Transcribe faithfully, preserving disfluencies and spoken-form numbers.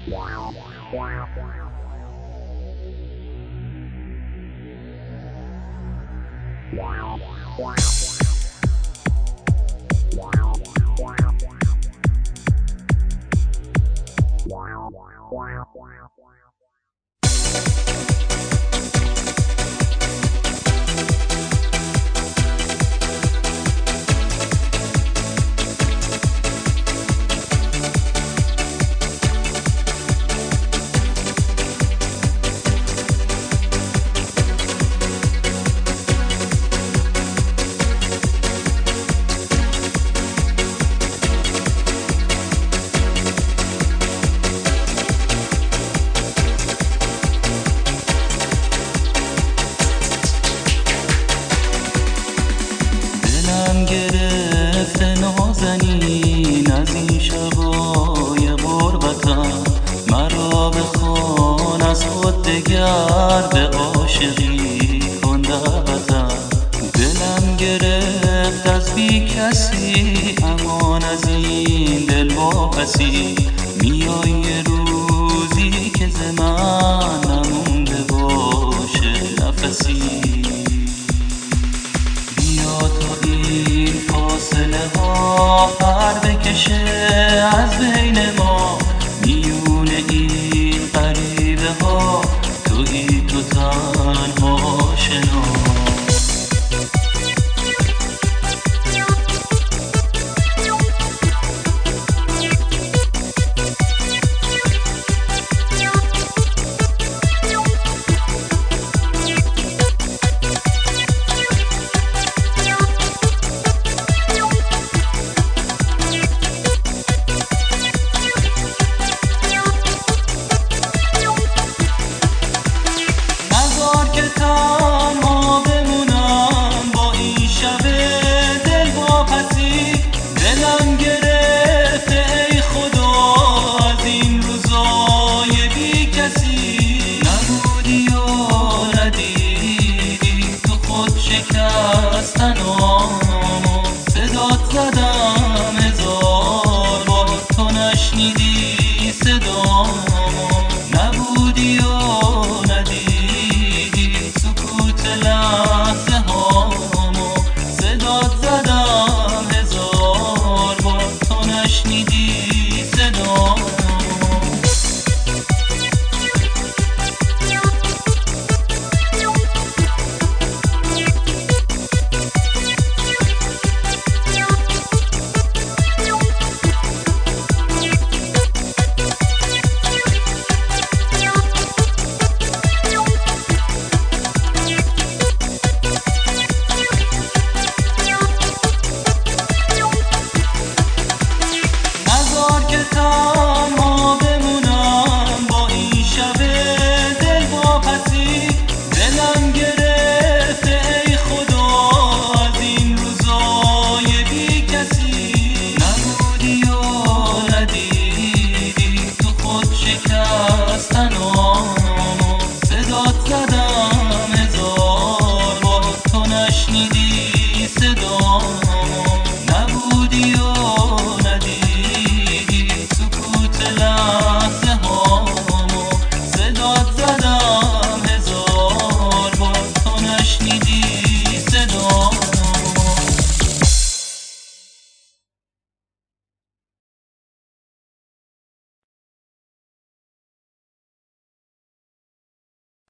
گرفته نازنین از این شبای غربتم، مرا بخوان از خود دگر به عاشقی کن دعوتم. دلم گرفت از بی کسی امان از این دل واپسی، میای یه روزی که ز من نمونده باشه نفسی. فاصله ها پر بکشه از بین ما، میون این غریبه ها تویی تو تنها شنا. تنها بمونم با این شب دل واپسی، دلم گرفته ای خدا از این روزای بی کسی. نبودی و ندیدی تو خود شکستنامو، صدات زدم